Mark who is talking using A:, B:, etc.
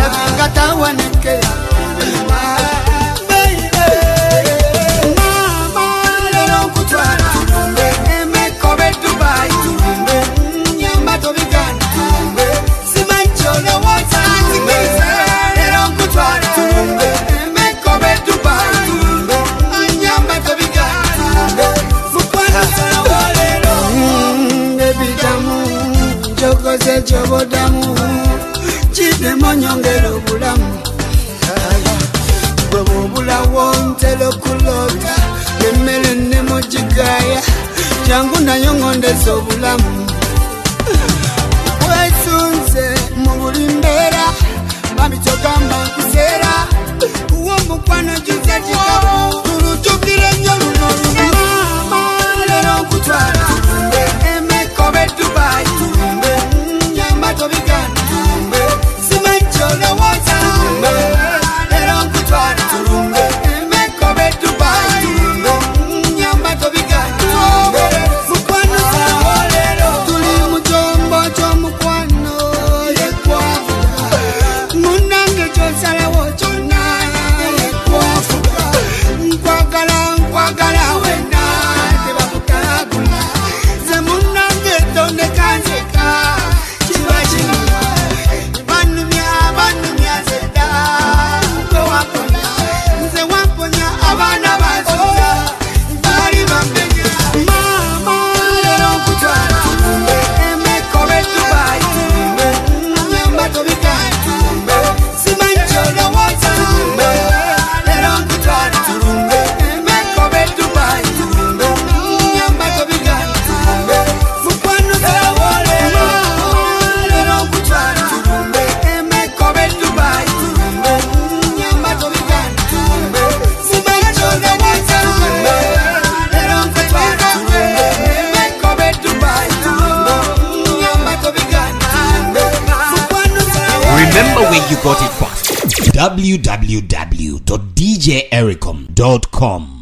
A: Chobodamu chide monyongero bulamu bwo bulawo ntelo kulota nemele nemojigaya jangu nayo ngondezo bulamu wesunze mu bulimbera babitogamba kusera uwo mukwana juze chikabu turujukire nyoruno lero kutwara emekobe Dubai
B: Remember where you got it from. www.djericom.com